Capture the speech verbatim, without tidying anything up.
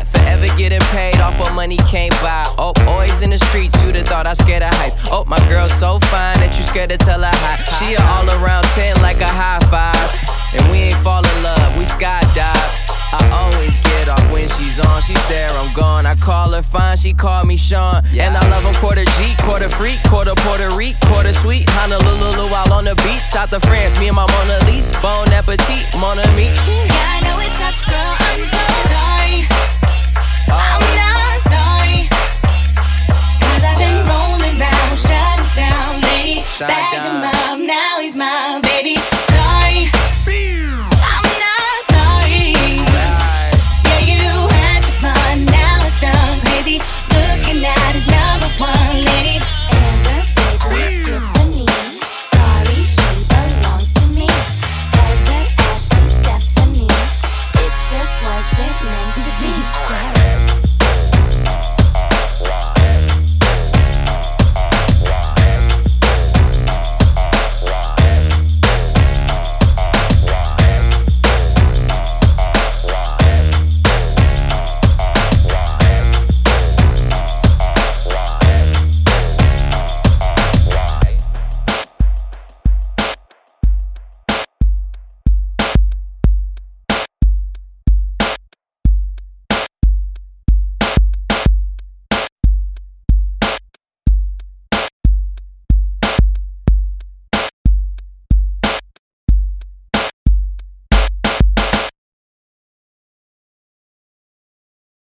not forever getting paid off what money can't buy. Oh, always in the streets, you'd have thought I scared of heights. Oh, my girl's so fine that you scared to tell her hi. She a all around ten like a high five. And we ain't fall in love, we skydive. I always get off when she's on, she's there, I'm gone. I call her fine, she call me Sean. Yeah. And I love him quarter G, quarter freak, quarter Puerto Rico, quarter sweet. Honolulu while on the beach, south of France. Me and my Mona Lisa, bon appetit, mon ami. Yeah, I know it sucks, girl, I'm so sorry.